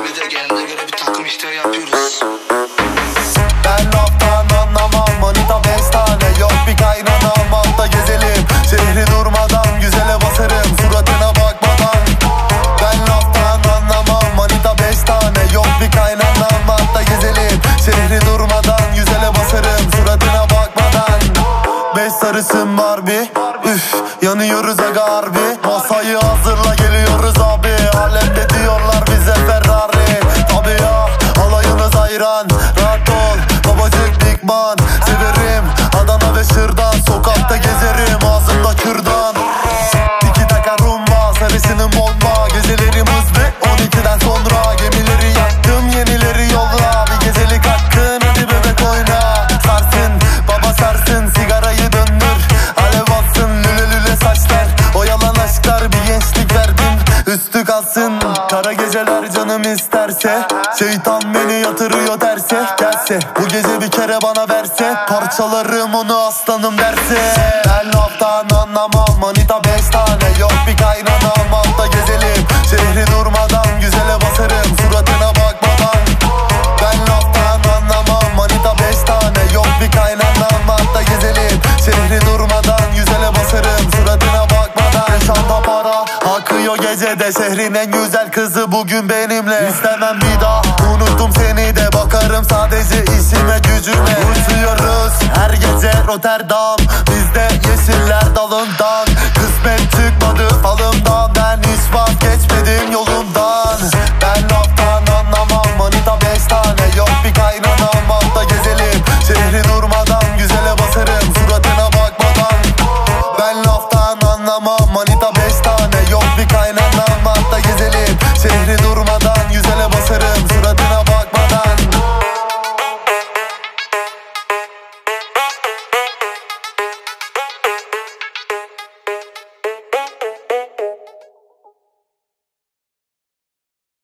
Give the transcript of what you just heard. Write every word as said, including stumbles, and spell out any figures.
bir de kendine göre bir takım işte yapıyoruz. Ben laftan anlamam, manita beş tane, yok bir kaynanam. Hatta gezelim şehri durmadan, güzele basarım suratına bakmadan. Ben laftan anlamam, manita beş tane, yok bir kaynanam. Hatta gezelim şehri durmadan, güzele basarım suratına bakmadan. Beş sarısın Barbie, üf yanıyoruz aga harbi. Masayı hazırla geliyoruz abi, alemde diyorlar bize Ferrari. Tabi ya alayınız hayran, rahat ol babacık dikman. Severim Adana ve Şırdan, sokakta gezerim ağzımda kürdan. Tiki taka rumba, sarısının bomba, gecelerim hızlı on ikiden sonra. Gemileri yaktım, yenileri yolla, bir gecelik hakkın hadi bebek oyna. Sarsın baba sarsın, sigarayı döndür, alev atsın lüle lüle saçlar. O yalan aşklar bir gençlik verdim, üstü kalsın. Kara geceler canım isterse, şeytan beni yatırıyor terse. Gelse bu gece bir kere bana verse, parçalarım onu aslanım derse. Ben laftan anlamam, manita beş tane, yok bir kaynanam. Hatta gezelim şehri durmadan, güzele basarım suratına bakmadan. Ben laftan anlamam, manita beş tane, yok bir kaynanam. Hatta gezelim şehri durmadan, güzele basarım suratına bakmadan. Çanta para akıyor gecede, şehrin en güzel kızı bugün benimle. İstemem bir daha, unuttum seni de, bakarım sadece işime gücüme. Uçuyoruz her gece Rotterdam, bizde yeşiller dalından. Kısmet çıkmadı falımdan, ben hiç vazgeçmedim yolu.